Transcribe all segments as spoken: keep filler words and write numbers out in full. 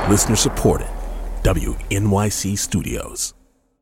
Listener supported. W N Y C Studios.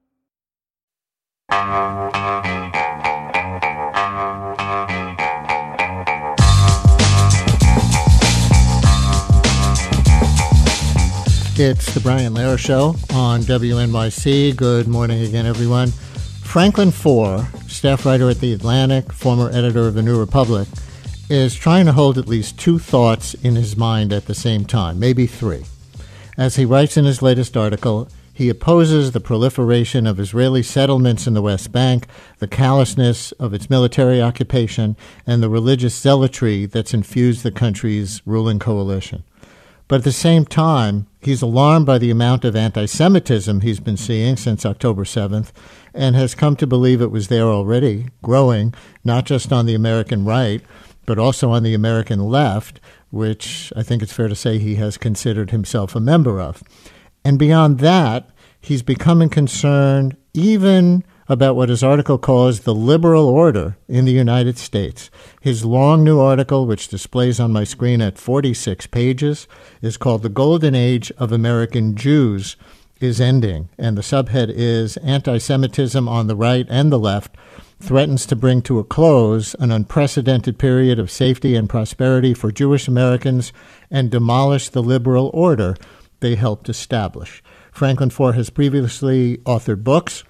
It's the Brian Lehrer Show on W N Y C. Good morning again, everyone. Franklin Foer, staff writer at The Atlantic, former editor of The New Republic, is trying to hold at least two thoughts in his mind at the same time, maybe three. As he writes in his latest article, he opposes the proliferation of Israeli settlements in the West Bank, the callousness of its military occupation, and the religious zealotry that's infused the country's ruling coalition. But at the same time, he's alarmed by the amount of anti-Semitism he's been seeing since October seventh and has come to believe it was there already, growing, not just on the American right, but also on the American left, which I think it's fair to say he has considered himself a member of. And beyond that, he's becoming concerned even about what his article calls the liberal order in the United States. His long new article, which displays on my screen at forty-six pages, is called The Golden Age of American Jews is Ending, and the subhead is Anti-Semitism on the right and the left threatens to bring to a close an unprecedented period of safety and prosperity for Jewish Americans and demolish the liberal order they helped establish. Franklin Foer has previously authored books,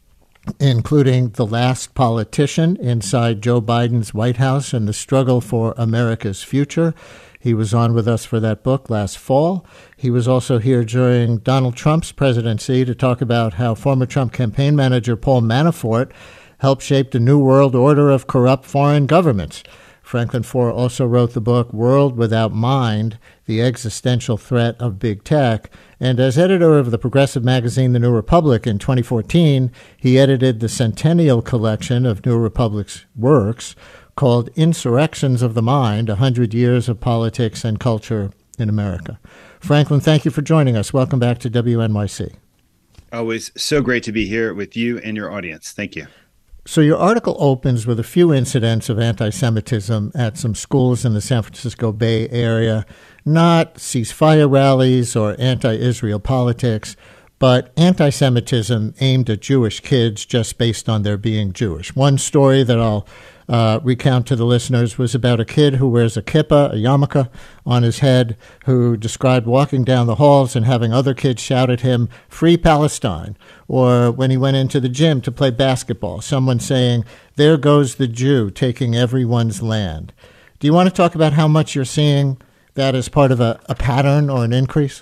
including The Last Politician Inside Joe Biden's White House and the Struggle for America's Future. He was on with us for that book last fall. He was also here during Donald Trump's presidency to talk about how former Trump campaign manager Paul Manafort helped shape the new world order of corrupt foreign governments. Franklin Foer also wrote the book World Without Mind, The Existential Threat of Big Tech. And as editor of the progressive magazine The New Republic in twenty fourteen, he edited the centennial collection of New Republic's works called Insurrections of the Mind, one hundred Years of Politics and Culture in America. Franklin, thank you for joining us. Welcome back to W N Y C. Always so great to be here with you and your audience. Thank you. So your article opens with a few incidents of anti-Semitism at some schools in the San Francisco Bay Area, not ceasefire rallies or anti-Israel politics, but anti-Semitism aimed at Jewish kids just based on their being Jewish. One story that I'll uh, recount to the listeners was about a kid who wears a kippah, a yarmulke, on his head, who described walking down the halls and having other kids shout at him, "Free Palestine," or when he went into the gym to play basketball, someone saying, "There goes the Jew taking everyone's land." Do you want to talk about how much you're seeing that as part of a, a pattern or an increase?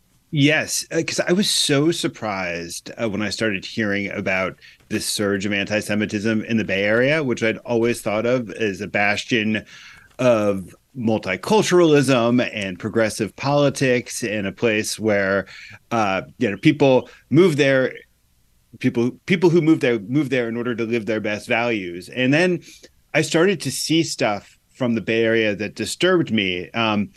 Yes, because I was so surprised uh, when I started hearing about this surge of anti-Semitism in the Bay Area, which I'd always thought of as a bastion of multiculturalism and progressive politics, and a place where uh, you know people move there, people people who move there move there in order to live their best values. And then I started to see stuff from the Bay Area that disturbed me. Um,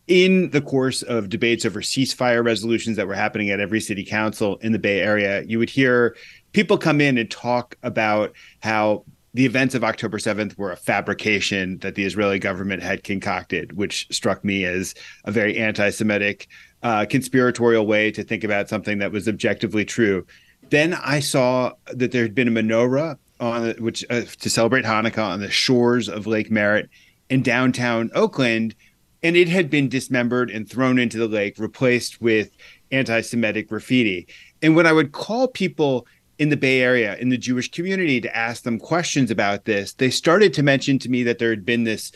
in the course of debates over ceasefire resolutions that were happening at every city council in the Bay Area, you would hear people come in and talk about how the events of October seventh were a fabrication that the Israeli government had concocted, which struck me as a very anti-Semitic, uh, conspiratorial way to think about something that was objectively true. Then I saw that there had been a menorah on which uh, to celebrate Hanukkah on the shores of Lake Merritt in downtown Oakland, and it had been dismembered and thrown into the lake, replaced with anti-Semitic graffiti. And when I would call people in the Bay Area, in the Jewish community, to ask them questions about this, they started to mention to me that there had been this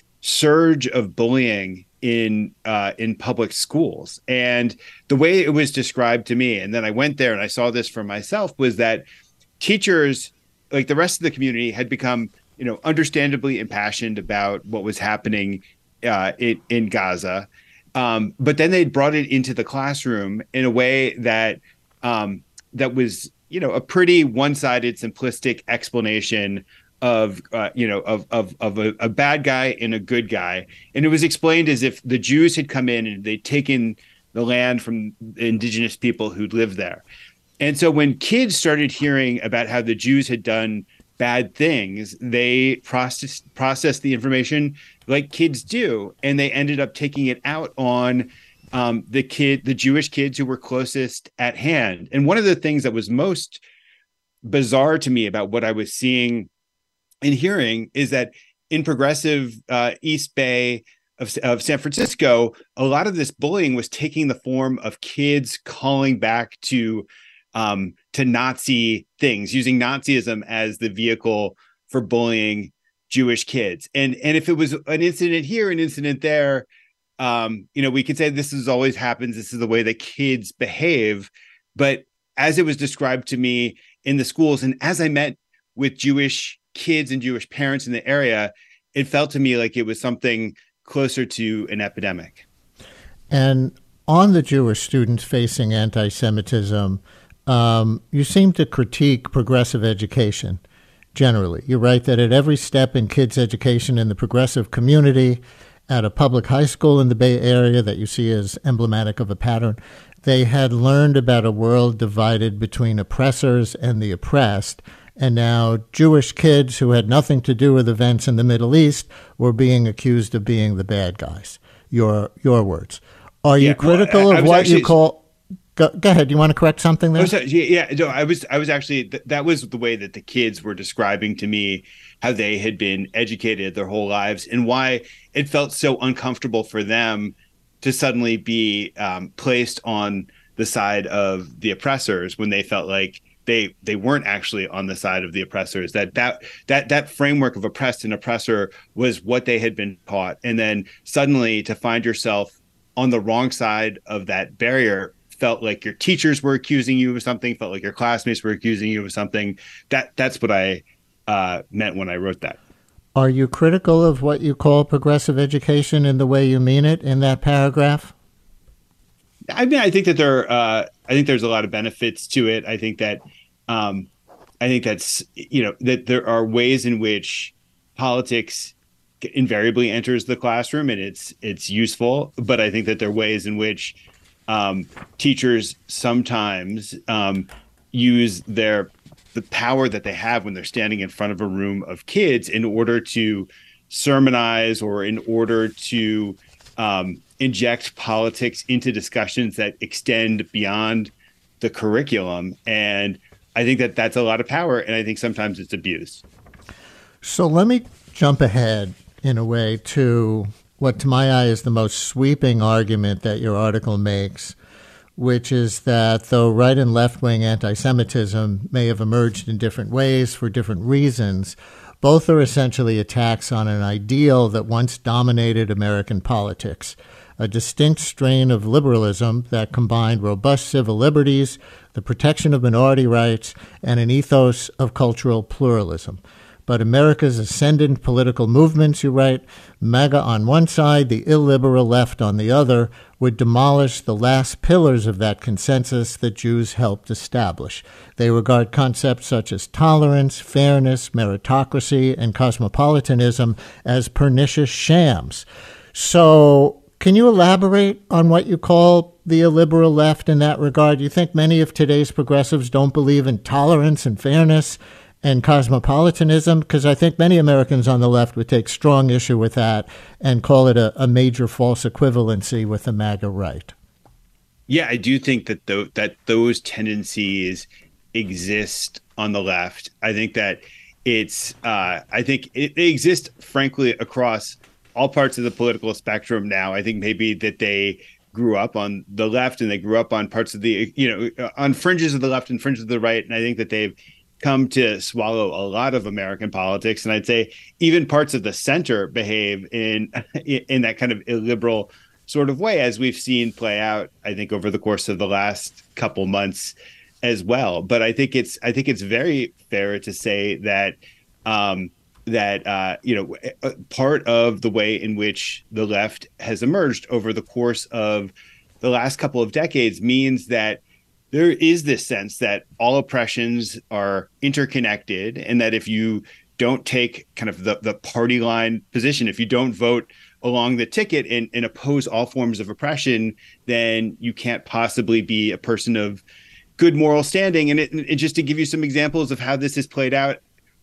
surge of bullying in uh, in public schools. And the way it was described to me, and then I went there and I saw this for myself, was that teachers, like the rest of the community, had become, you know, understandably impassioned about what was happening uh, in, in Gaza. Um, but then they'd brought it into the classroom in a way that um, that was, you know, a pretty one-sided, simplistic explanation of, uh, you know, of of of a, a bad guy and a good guy. And it was explained as if the Jews had come in and they'd taken the land from the indigenous people who'd lived there. And so when kids started hearing about how the Jews had done bad things, they processed processed the information like kids do, and they ended up taking it out on um, the kid, the Jewish kids who were closest at hand. And one of the things that was most bizarre to me about what I was seeing and hearing is that in progressive uh, East Bay of, of San Francisco, a lot of this bullying was taking the form of kids calling back to um, to Nazi things, using Nazism as the vehicle for bullying Jewish kids. And and if it was an incident here, an incident there, um, you know, we could say this is always happens. This is the way that kids behave. But as it was described to me in the schools, and as I met with Jewish kids and Jewish parents in the area, it felt to me like it was something closer to an epidemic. And on the Jewish students facing anti-Semitism, um, you seem to critique progressive education generally. You write that at every step in kids' education in the progressive community, at a public high school in the Bay Area that you see as emblematic of a pattern, they had learned about a world divided between oppressors and the oppressed, and now Jewish kids who had nothing to do with events in the Middle East were being accused of being the bad guys. Your your words. Are you yeah, critical well, I, I of what actually, you call... Go, go ahead. You want to correct something there? Was, yeah, no, I was. I was actually. That was the way that the kids were describing to me how they had been educated their whole lives and why it felt so uncomfortable for them to suddenly be um, placed on the side of the oppressors when they felt like they they weren't actually on the side of the oppressors. That that that that framework of oppressed and oppressor was what they had been taught, and then suddenly to find yourself on the wrong side of that barrier felt like your teachers were accusing you of something, felt like your classmates were accusing you of something. That that's what I uh, meant when I wrote that. Are you critical of what you call progressive education in the way you mean it in that paragraph? I mean, I think that there, uh, I think there's a lot of benefits to it. I think that, um, I think that's, you know, that there are ways in which politics invariably enters the classroom and it's it's useful. But I think that there are ways in which Um, teachers sometimes um, use their the power that they have when they're standing in front of a room of kids in order to sermonize or in order to um, inject politics into discussions that extend beyond the curriculum. And I think that that's a lot of power, and I think sometimes it's abused. So let me jump ahead in a way to what to my eye is the most sweeping argument that your article makes, which is that though right and left-wing anti-Semitism may have emerged in different ways for different reasons, both are essentially attacks on an ideal that once dominated American politics, a distinct strain of liberalism that combined robust civil liberties, the protection of minority rights, and an ethos of cultural pluralism. But America's ascendant political movements, you write, MAGA on one side, the illiberal left on the other, would demolish the last pillars of that consensus that Jews helped establish. They regard concepts such as tolerance, fairness, meritocracy, and cosmopolitanism as pernicious shams. So can you elaborate on what you call the illiberal left in that regard? You think many of today's progressives don't believe in tolerance and fairness and cosmopolitanism? Because I think many Americans on the left would take strong issue with that and call it a, a major false equivalency with the MAGA right. Yeah, I do think that th- that those tendencies exist on the left. I think that it's, uh, I think it, they exist, frankly, across all parts of the political spectrum now. I think maybe that they grew up on the left and they grew up on parts of the, you know, on fringes of the left and fringes of the right. And I think that they've come to swallow a lot of American politics. And I'd say even parts of the center behave in in that kind of illiberal sort of way, as we've seen play out, I think, over the course of the last couple months as well. But I think it's I think it's very fair to say that um, that, uh, you know, part of the way in which the left has emerged over the course of the last couple of decades means that there is this sense that all oppressions are interconnected, and that if you don't take kind of the, the party line position, if you don't vote along the ticket and, and oppose all forms of oppression, then you can't possibly be a person of good moral standing. And it, it just to give you some examples of how this has played out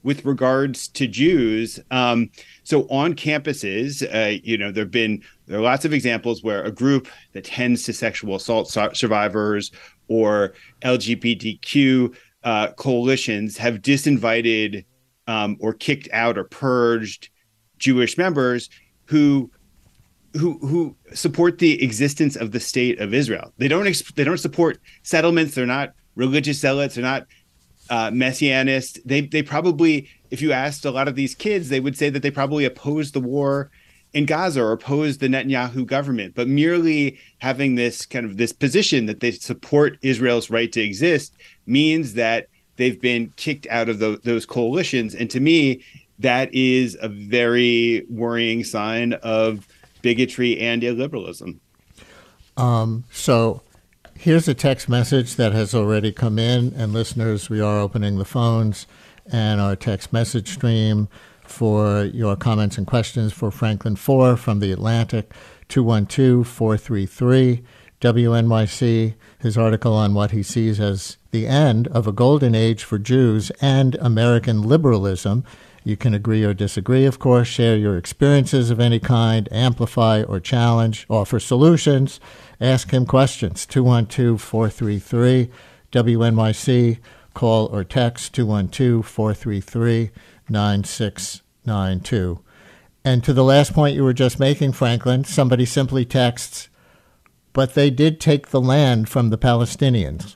with regards to Jews. Um, so on campuses, uh, you know, there've been there are lots of examples where a group that tends to sexual assault survivors or L G B T Q uh, coalitions have disinvited um, or kicked out or purged Jewish members who who who support the existence of the state of Israel. They don't ex- they don't support settlements. They're not religious zealots. They're not uh, messianists. They they probably, if you asked a lot of these kids, they would say that they probably opposed the war in Gaza or opposed the Netanyahu government. But merely having this kind of this position that they support Israel's right to exist means that they've been kicked out of the, those coalitions. And to me, that is a very worrying sign of bigotry and illiberalism. Um, so here's a text message that has already come in, and listeners, we are opening the phones and our text message stream for your comments and questions for Franklin Four from The Atlantic, two one two, four three three, W N Y C, his article on what he sees as the end of a golden age for Jews and American liberalism. You can agree or disagree, of course, share your experiences of any kind, amplify or challenge, offer solutions, ask him questions, two one two, four three three, W N Y C, call or text two one two, four three three, nine six nine two. And to the last point you were just making, Franklin, somebody simply texts, but they did take the land from the Palestinians.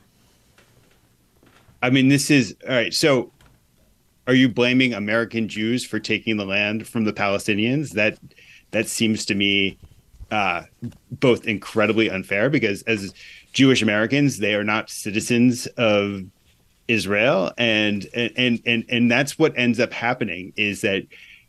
I mean, this is, all right, so are you blaming American Jews for taking the land from the Palestinians? That that seems to me uh, both incredibly unfair, because as Jewish Americans, they are not citizens of Israel, and and and and that's what ends up happening is that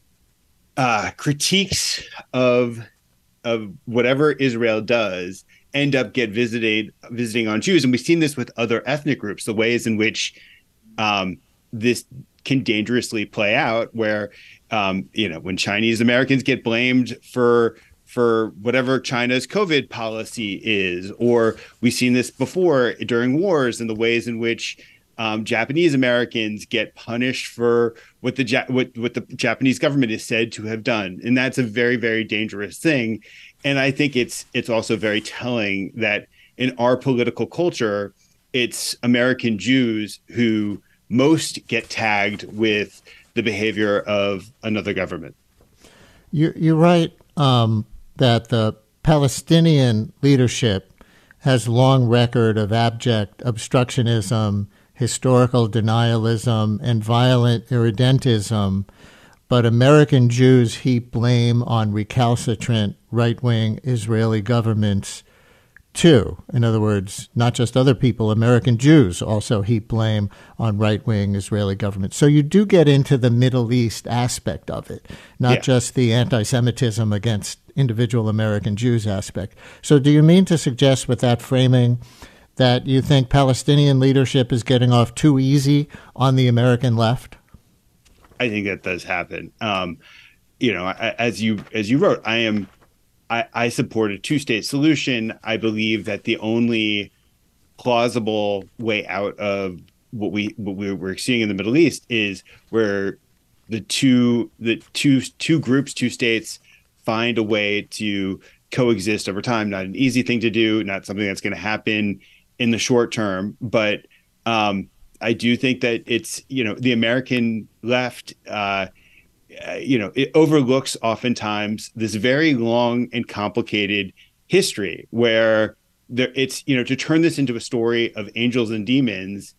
uh, critiques of of whatever Israel does end up get visited visiting on Jews, and we've seen this with other ethnic groups. The ways in which um, this can dangerously play out, where um, you know, when Chinese Americans get blamed for for whatever China's COVID policy is, or we've seen this before during wars, and the ways in which um, Japanese Americans get punished for what the ja- what what the Japanese government is said to have done, and that's a very, very dangerous thing. And I think it's it's also very telling that in our political culture, it's American Jews who most get tagged with the behavior of another government. You're, you're right um, that the Palestinian leadership has a long record of abject obstructionism, historical denialism, and violent irredentism, but American Jews heap blame on recalcitrant right-wing Israeli governments too. In other words, not just other people, American Jews also heap blame on right-wing Israeli government. So you do get into the Middle East aspect of it, not yeah. just the anti-Semitism against individual American Jews aspect. So do you mean to suggest with that framing that you think Palestinian leadership is getting off too easy on the American left? I think that does happen. Um, you know, as you as you wrote, I am I, I support a two-state solution. I believe that the only plausible way out of what we what we're seeing in the Middle East is where the two the two two groups, two states, find a way to coexist over time. Not an easy thing to do, not something that's going to happen in the short term, but um, I do think that it's, you know, the American left, uh, you know, it overlooks oftentimes this very long and complicated history where there it's, you know, to turn this into a story of angels and demons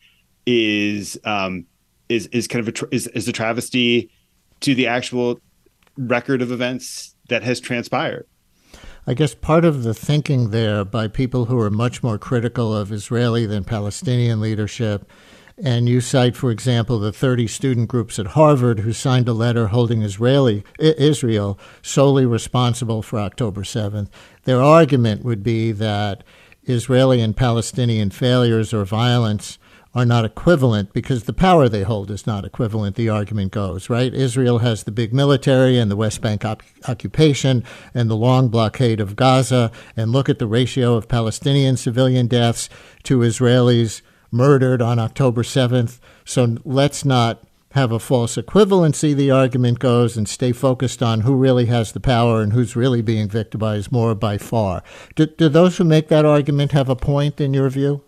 is um, is is kind of a is, is a travesty to the actual record of events that has transpired. I guess part of the thinking there by people who are much more critical of Israeli than Palestinian leadership, and you cite, for example, the thirty student groups at Harvard who signed a letter holding Israeli Israel solely responsible for October seventh. Their argument would be that Israeli and Palestinian failures or violence are not equivalent because the power they hold is not equivalent, the argument goes, right? Israel has the big military and the West Bank op- occupation and the long blockade of Gaza, and look at the ratio of Palestinian civilian deaths to Israelis murdered on October seventh. So let's not have a false equivalency, the argument goes, and stay focused on who really has the power and who's really being victimized more by far. Do, do those who make that argument have a point in your view?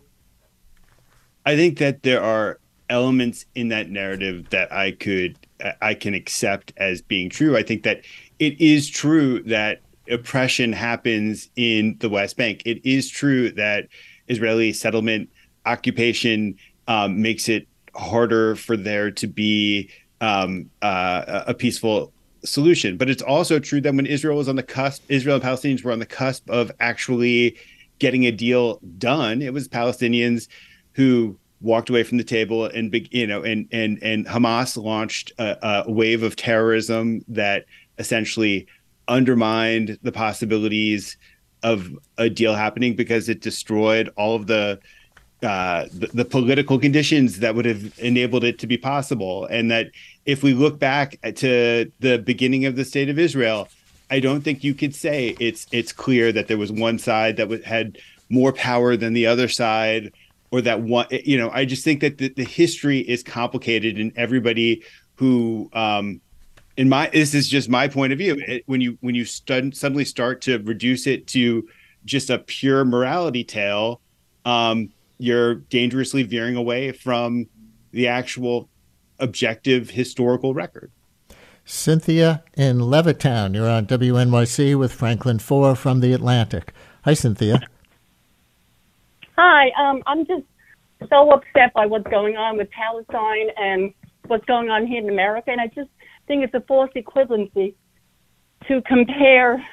I think that there are elements in that narrative that I could I can accept as being true. I think that it is true that oppression happens in the West Bank. It is true that Israeli settlement occupation um, makes it harder for there to be um, uh, a peaceful solution. But it's also true that when Israel was on the cusp, Israel and Palestinians were on the cusp of actually getting a deal done. It was Palestinians who walked away from the table, and you know, and and and Hamas launched a, a wave of terrorism that essentially undermined the possibilities of a deal happening because it destroyed all of the uh, the, the political conditions that would have enabled it to be possible. And that if we look back to the beginning of the State of Israel, I don't think you could say it's it's clear that there was one side that w- had more power than the other side, or that one, you know, I just think that the, the history is complicated, and everybody who, um, in my, this is just my point of view. It, when you when you stud, suddenly start to reduce it to just a pure morality tale, um, you're dangerously veering away from the actual objective historical record. Cynthia in Levittown, you're on W N Y C with Franklin Foer from The Atlantic. Hi, Cynthia. Hi, um, I'm just so upset by what's going on with Palestine and what's going on here in America, and I just think it's a false equivalency to compare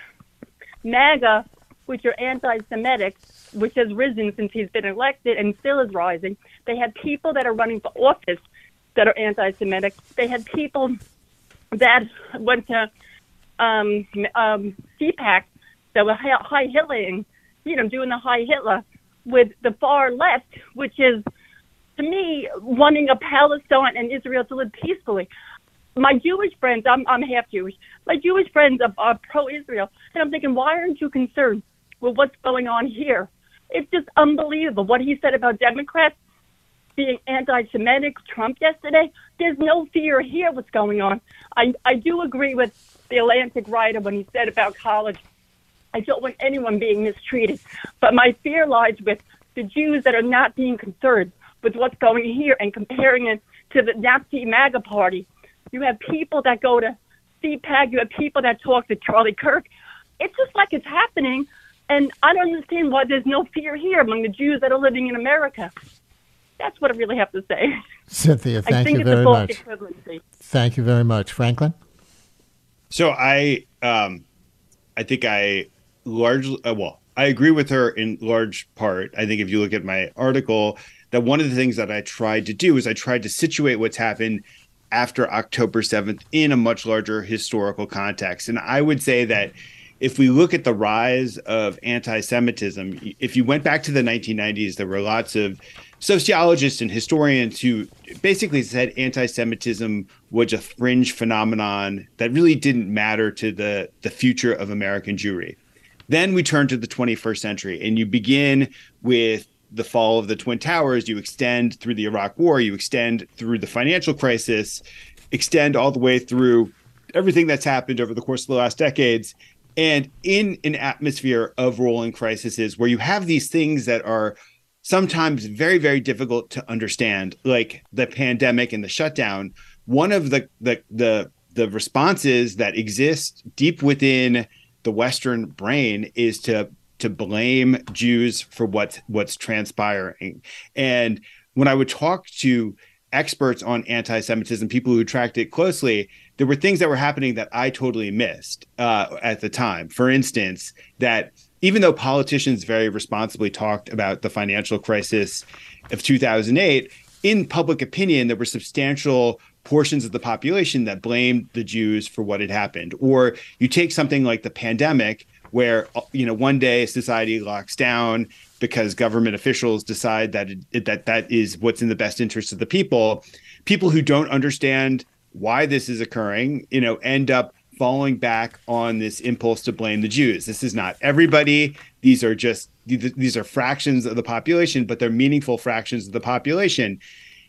MAGA, which are anti-Semitic, which has risen since he's been elected and still is rising. They had people that are running for office that are anti-Semitic. They had people that went to um, um, C PAC that were high Hitler, you know, doing the high Hitler with the far left, which is, to me, wanting a Palestine and Israel to live peacefully. My Jewish friends, I'm I'm half Jewish, my Jewish friends are, are pro-Israel, and I'm thinking, why aren't you concerned with what's going on here? It's just unbelievable. What he said about Democrats being anti-Semitic, Trump yesterday, there's no fear here what's going on. I, I do agree with the Atlantic writer when he said about college, I don't want anyone being mistreated. But my fear lies with the Jews that are not being concerned with what's going here and comparing it to the Nazi MAGA party. You have people that go to C PAC. You have people that talk to Charlie Kirk. It's just like it's happening. And I don't understand why there's no fear here among the Jews that are living in America. That's what I really have to say. Cynthia, thank I think you it's very a false much. equivalency. Thank you very much. Franklin? So I, um, I think I largely, uh, well, I agree with her in large part. I think if you look at my article, that one of the things that I tried to do is I tried to situate what's happened after October seventh in a much larger historical context. And I would say that if we look at the rise of anti-Semitism, if you went back to the nineteen nineties, there were lots of sociologists and historians who basically said anti-Semitism was a fringe phenomenon that really didn't matter to the, the future of American Jewry. Then we turn to the twenty-first century, and you begin with the fall of the Twin Towers. You extend through the Iraq War, you extend through the financial crisis, extend all the way through everything that's happened over the course of the last decades. And in an atmosphere of rolling crises where you have these things that are sometimes very, very difficult to understand, like the pandemic and the shutdown, one of the the the, the responses that exist deep within the Western brain is to to blame Jews for what's what's transpiring. And when I would talk to experts on anti-Semitism, people who tracked it closely, there were things that were happening that I totally missed uh, at the time. For instance, that even though politicians very responsibly talked about the financial crisis of two thousand eight, in public opinion, there were substantial portions of the population that blamed the Jews for what had happened. Or you take something like the pandemic, where, you know, one day society locks down because government officials decide that it, that that is what's in the best interest of the people. People who don't understand why this is occurring, you know, end up falling back on this impulse to blame the Jews. This is not everybody. These are just these are fractions of the population, but they're meaningful fractions of the population.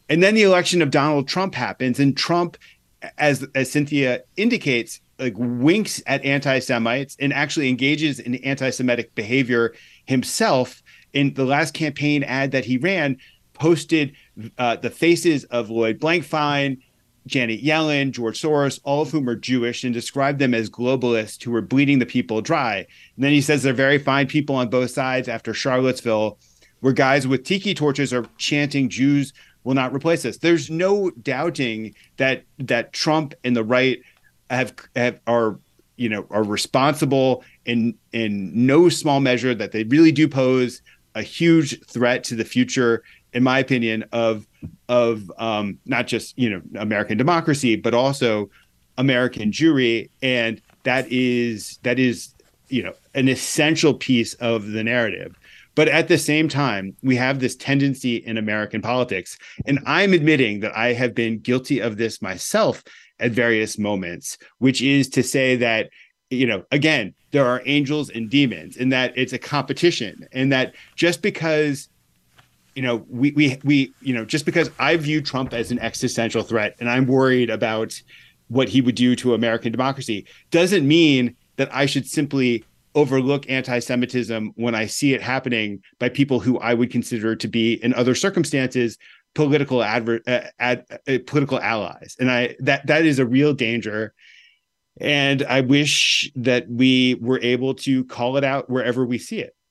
And then the election of Donald Trump happens, and Trump, as as Cynthia indicates, like winks at anti-Semites and actually engages in anti-Semitic behavior himself. In the last campaign ad that he ran, posted uh, the faces of Lloyd Blankfein, Janet Yellen, George Soros, all of whom are Jewish, and described them as globalists who were bleeding the people dry. And then he says they're very fine people on both sides after Charlottesville, where guys with tiki torches are chanting Jews will not replace us. There's no doubting that that Trump and the right have, have are you know are responsible in in no small measure, that they really do pose a huge threat to the future, in my opinion, of of um, not just you know American democracy, but also American Jewry, and that is that is you know an essential piece of the narrative. But at the same time, we have this tendency in American politics, and I'm admitting that I have been guilty of this myself at various moments, which is to say that, you know, again, there are angels and demons, and that it's a competition, and that just because, you know, we, we, we, you know, just because I view Trump as an existential threat and I'm worried about what he would do to American democracy, doesn't mean that I should simply overlook anti-Semitism when I see it happening by people who I would consider to be, in other circumstances, political adver- uh, ad, uh, political allies. And I that that is a real danger. And I wish that we were able to call it out wherever we see it.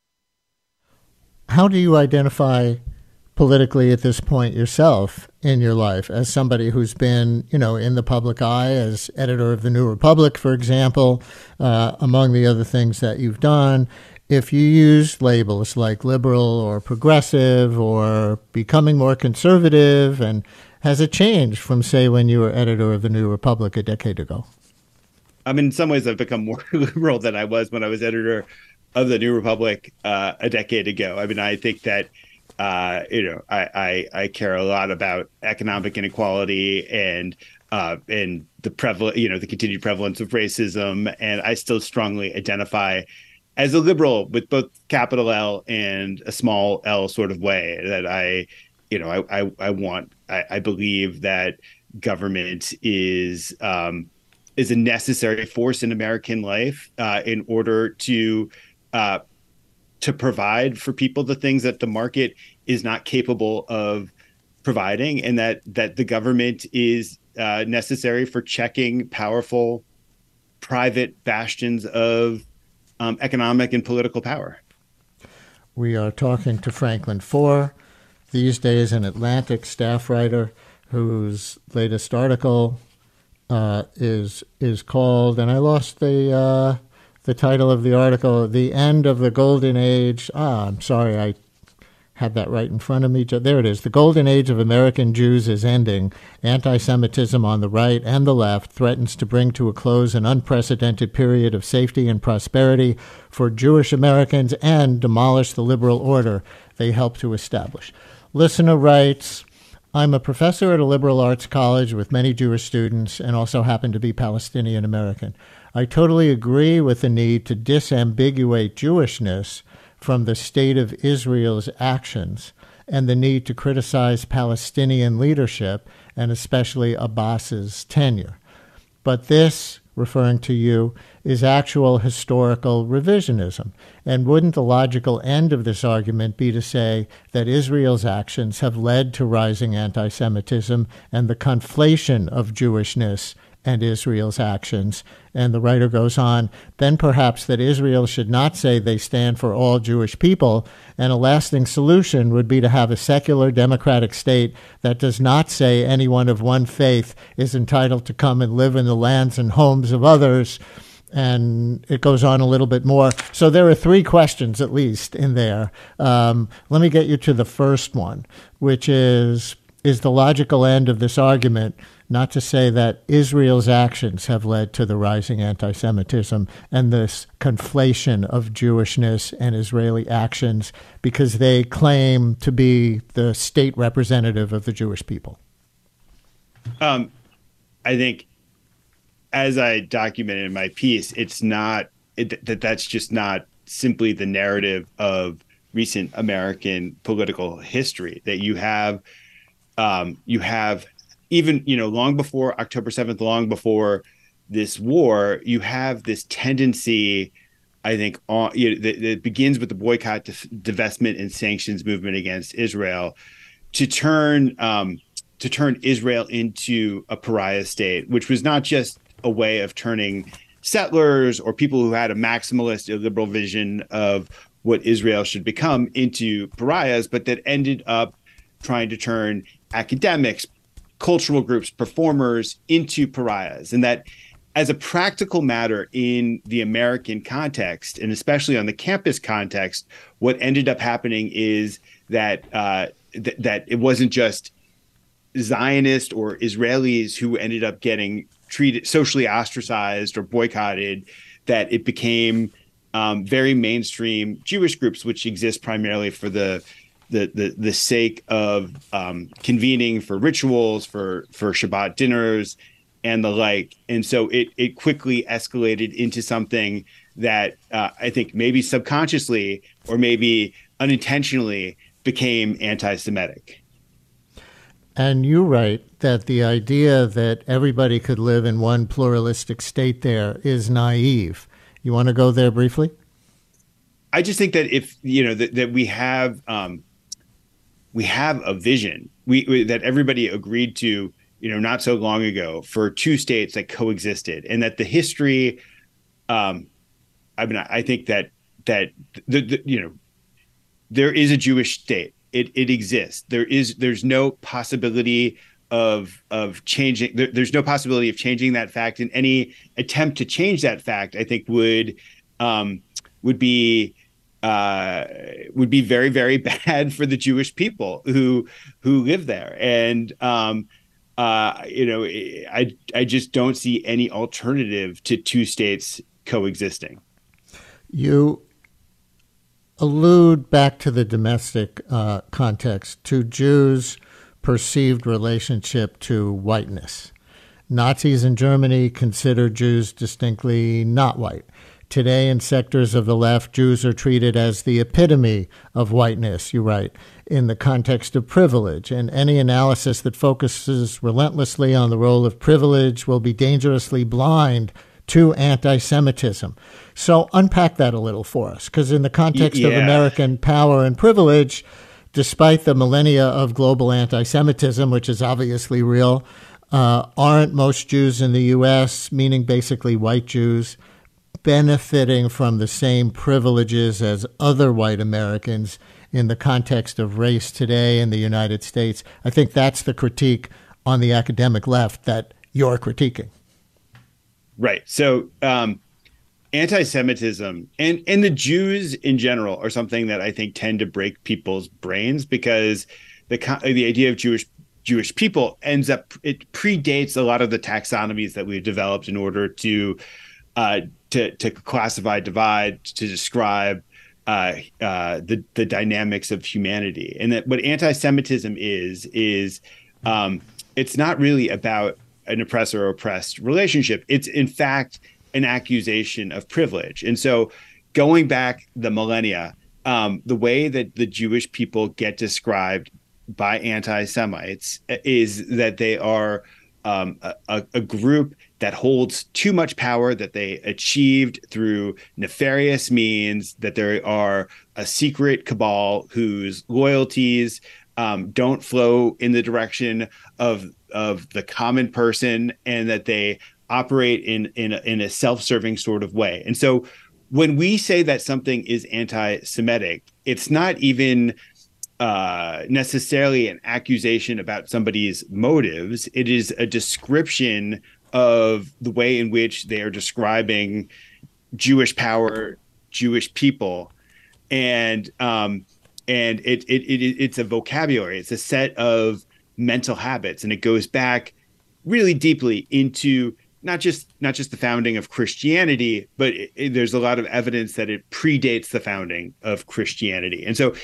How do you identify politically at this point yourself in your life as somebody who's been, you know, in the public eye as editor of the New Republic, for example, uh, among the other things that you've done? If you use labels like liberal or progressive or becoming more conservative, and has it changed from, say, when you were editor of the New Republic a decade ago? I mean, in some ways, I've become more liberal than I was when I was editor of the New Republic uh, a decade ago. I mean, I think that Uh, you know, I, I I care a lot about economic inequality and uh, and the prevalent, you know, the continued prevalence of racism, and I still strongly identify as a liberal with both capital L and a small L sort of way. That I, you know, I I, I want I, I believe that government is um, is a necessary force in American life uh, in order to uh, to provide for people the things that the market is not capable of providing, and that that the government is uh, necessary for checking powerful private bastions of um, economic and political power. We are talking to Franklin Foer, these days an Atlantic staff writer whose latest article uh, is is called, and I lost the uh, the title of the article, "The End of the Golden Age." Ah, I'm sorry, I had that right in front of me. There it is. "The Golden Age of American Jews is ending. Anti-Semitism on the right and the left threatens to bring to a close an unprecedented period of safety and prosperity for Jewish Americans and demolish the liberal order they helped to establish." Listener writes, "I'm a professor at a liberal arts college with many Jewish students and also happen to be Palestinian American. I totally agree with the need to disambiguate Jewishness from the State of Israel's actions and the need to criticize Palestinian leadership and especially Abbas's tenure. But this, referring to you, is actual historical revisionism. And wouldn't the logical end of this argument be to say that Israel's actions have led to rising anti-Semitism and the conflation of Jewishness and Israel's actions?" And the writer goes on, "Then perhaps that Israel should not say they stand for all Jewish people, and a lasting solution would be to have a secular democratic state that does not say anyone of one faith is entitled to come and live in the lands and homes of others." And it goes on a little bit more. So there are three questions, at least, in there. Um, let me get you to the first one, which is, is the logical end of this argument not to say that Israel's actions have led to the rising anti-Semitism and this conflation of Jewishness and Israeli actions because they claim to be the state representative of the Jewish people? Um, I think, as I documented in my piece, it's not it, that that's just not simply the narrative of recent American political history, that you have um, you have even, you know, long before October seventh, long before this war, you have this tendency, I think, on, you know, that, that begins with the boycott, divestment, and sanctions movement against Israel, to turn um, to turn Israel into a pariah state, which was not just a way of turning settlers or people who had a maximalist, illiberal vision of what Israel should become into pariahs, but that ended up trying to turn academics, cultural groups, performers into pariahs. And that as a practical matter in the American context, and especially on the campus context, what ended up happening is that uh, th- that it wasn't just Zionists or Israelis who ended up getting treated, socially ostracized or boycotted, that it became um, very mainstream Jewish groups, which exist primarily for the the the, the sake of um, convening for rituals, for for Shabbat dinners, and the like. And so it it quickly escalated into something that uh, I think maybe subconsciously or maybe unintentionally became anti-Semitic. And you write that the idea that everybody could live in one pluralistic state there is naive. You want to go there briefly? I just think that if, you know, that, that we have um, we have a vision we, we that everybody agreed to, you know, not so long ago, for two states that coexisted, and that the history, um, I mean, I think that that the, the you know, there is a Jewish state. It it exists. There is there's no possibility of of changing. There, there's no possibility of changing that fact. And any attempt to change that fact, I think, would um, would be uh, would be very, very bad for the Jewish people who who live there. And um, uh, you know, I I just don't see any alternative to two states coexisting. You allude back to the domestic uh, context, to Jews' perceived relationship to whiteness. Nazis in Germany considered Jews distinctly not white. Today, in sectors of the left, Jews are treated as the epitome of whiteness, you write, in the context of privilege. And any analysis that focuses relentlessly on the role of privilege will be dangerously blind to anti-Semitism. So unpack that a little for us, because in the context yeah. of American power and privilege, despite the millennia of global anti-Semitism, which is obviously real, uh, aren't most Jews in the U S, meaning basically white Jews, benefiting from the same privileges as other white Americans in the context of race today in the United States? I think that's the critique on the academic left that you're critiquing. Right. So um, anti-Semitism and, and the Jews in general are something that I think tend to break people's brains, because the the idea of Jewish Jewish people ends up, it predates a lot of the taxonomies that we've developed in order to uh, to to classify, divide, to describe uh, uh, the the dynamics of humanity. And that what anti-Semitism is is um, it's not really about an oppressor or oppressed relationship. It's in fact an accusation of privilege. And so going back the millennia, um, the way that the Jewish people get described by anti-Semites is that they are um, a, a group that holds too much power, that they achieved through nefarious means, that there are a secret cabal whose loyalties um, don't flow in the direction of of the common person, and that they operate in in a, in a self-serving sort of way. And so when we say that something is anti-Semitic, it's not even uh, necessarily an accusation about somebody's motives. It is a description of the way in which they are describing Jewish power, Jewish people, and um, and it, it it it's a vocabulary. It's a set of mental habits, and it goes back really deeply into not just not just the founding of Christianity, but it, it, there's a lot of evidence that it predates the founding of Christianity. And so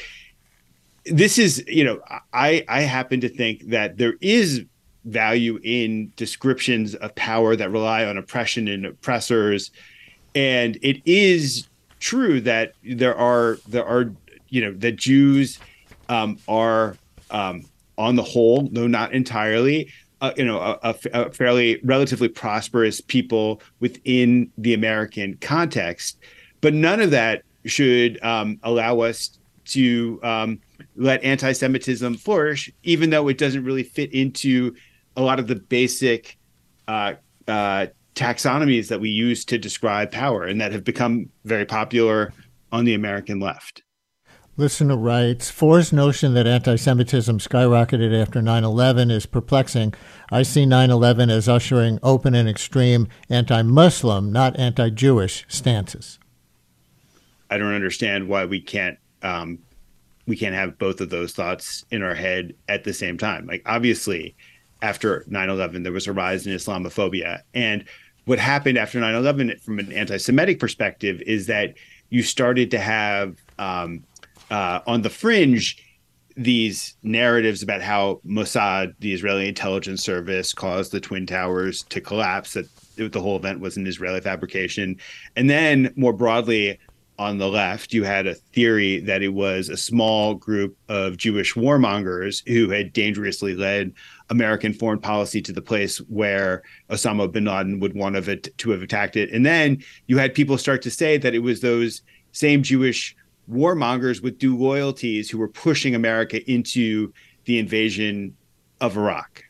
this is, you know, I I happen to think that there is value in descriptions of power that rely on oppression and oppressors, and it is true that there are there are you know that Jews um, are um, on the whole, though not entirely, uh, you know, a, a, a fairly relatively prosperous people within the American context. But none of that should um, allow us to um, let anti-Semitism flourish, even though it doesn't really fit into a lot of the basic uh, uh, taxonomies that we use to describe power and that have become very popular on the American left. Listener writes, Four's notion that anti-Semitism skyrocketed after nine eleven is perplexing. I see nine eleven as ushering open and extreme anti-Muslim, not anti-Jewish stances. I don't understand why we can't um, we can't have both of those thoughts in our head at the same time. Like, obviously, after nine eleven, there was a rise in Islamophobia. And what happened after nine eleven from an anti-Semitic perspective is that you started to have um, uh, on the fringe these narratives about how Mossad, the Israeli intelligence service, caused the Twin Towers to collapse, that the whole event was an Israeli fabrication. And then more broadly, on the left, you had a theory that it was a small group of Jewish warmongers who had dangerously led American foreign policy to the place where Osama bin Laden would want of it to have attacked it. And then you had people start to say that it was those same Jewish warmongers with due loyalties who were pushing America into the invasion of Iraq.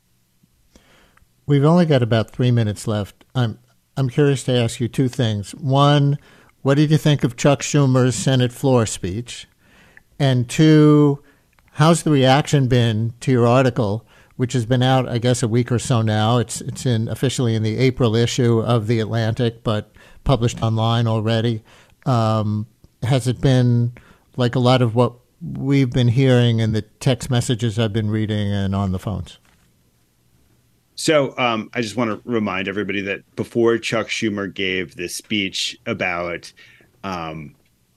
We've only got about three minutes left. I'm I'm curious to ask you two things. One, what did you think of Chuck Schumer's Senate floor speech? And two, how's the reaction been to your article, which has been out, I guess, a week or so now? It's it's in officially in the April issue of The Atlantic, but published online already. Um, has it been like a lot of what we've been hearing in the text messages I've been reading and on the phones? So um, I just want to remind everybody that before Chuck Schumer gave this speech about um,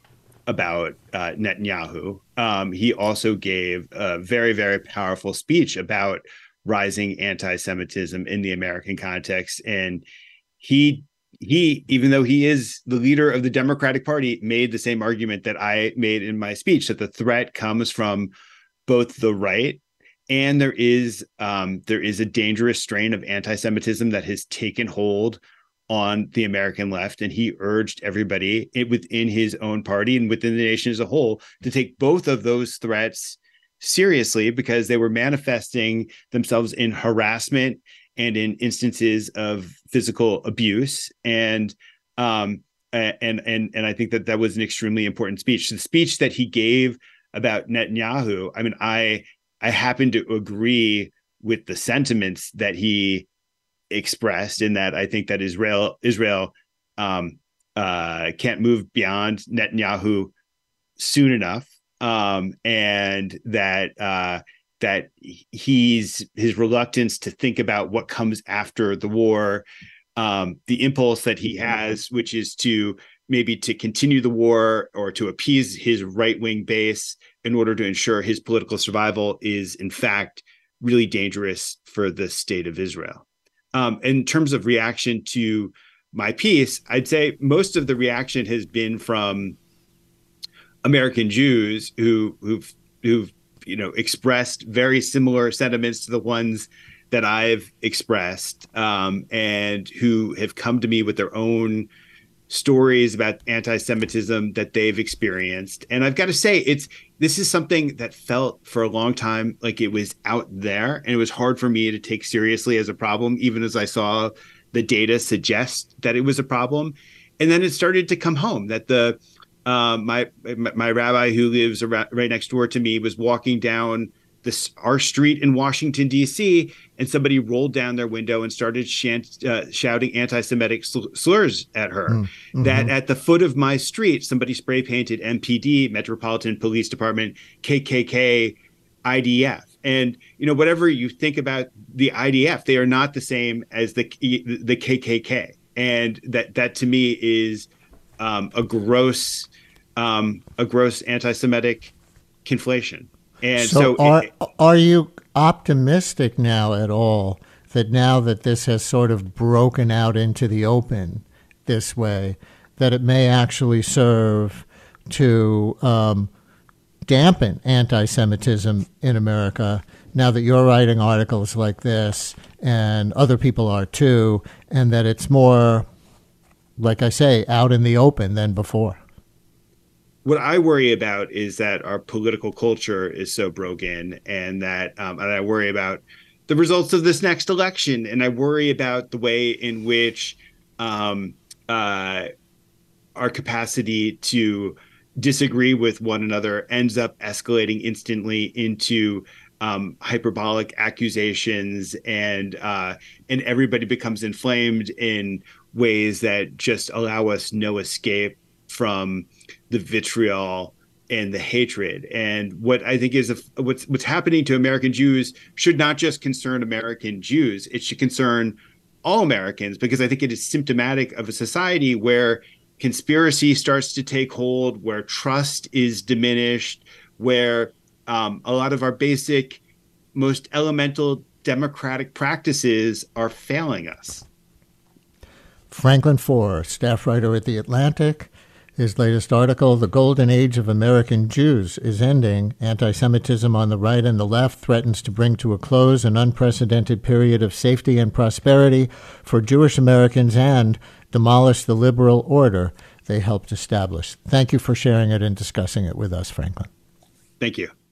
about uh, Netanyahu, um, he also gave a very, very powerful speech about rising anti-Semitism in the American context. And he he, even though he is the leader of the Democratic Party, made the same argument that I made in my speech, that the threat comes from both the right, and there is um, there is a dangerous strain of anti-Semitism that has taken hold on the American left. And he urged everybody within his own party and within the nation as a whole to take both of those threats seriously, because they were manifesting themselves in harassment and in instances of physical abuse. And um, and and and I think that that was an extremely important speech. The speech that he gave about Netanyahu, I mean, I I happen to agree with the sentiments that he expressed, in that I think that Israel Israel um, uh, can't move beyond Netanyahu soon enough, um, and that uh, that he's his reluctance to think about what comes after the war, um, the impulse that he has, which is to maybe to continue the war or to appease his right-wing base in order to ensure his political survival, is in fact really dangerous for the state of Israel. Um, in terms of reaction to my piece, I'd say most of the reaction has been from American Jews who who've who've you know expressed very similar sentiments to the ones that I've expressed, um, and who have come to me with their own stories about anti-Semitism that they've experienced. And I've got to say, it's this is something that felt for a long time like it was out there, and it was hard for me to take seriously as a problem, even as I saw the data suggest that it was a problem. And then it started to come home that the uh, my my rabbi, who lives around, right next door to me, was walking down this our street in Washington, D C, and somebody rolled down their window and started shant, uh, shouting anti-Semitic sl- slurs at her. Mm-hmm. That at the foot of my street, somebody spray painted M P D, Metropolitan Police Department, K K K, I D F. And, you know, whatever you think about the I D F, they are not the same as the the K K K. And that that to me is um, a gross um, a gross anti-Semitic conflation. And so, so are it, are you optimistic now at all that now that this has sort of broken out into the open this way, that it may actually serve to um, dampen anti-Semitism in America now that you're writing articles like this and other people are too, and that it's more, like I say, out in the open than before? What I worry about is that our political culture is so broken, and that um, and I worry about the results of this next election, and I worry about the way in which um, uh, our capacity to disagree with one another ends up escalating instantly into um, hyperbolic accusations, and uh, and everybody becomes inflamed in ways that just allow us no escape from the vitriol and the hatred. And what I think is a, what's what's happening to American Jews should not just concern American Jews. It should concern all Americans, because I think it is symptomatic of a society where conspiracy starts to take hold, where trust is diminished, where um, a lot of our basic, most elemental democratic practices are failing us. Franklin Foer, staff writer at The Atlantic. His latest article, The Golden Age of American Jews is Ending. Anti-Semitism on the right and the left threatens to bring to a close an unprecedented period of safety and prosperity for Jewish Americans and demolish the liberal order they helped establish. Thank you for sharing it and discussing it with us, Franklin. Thank you.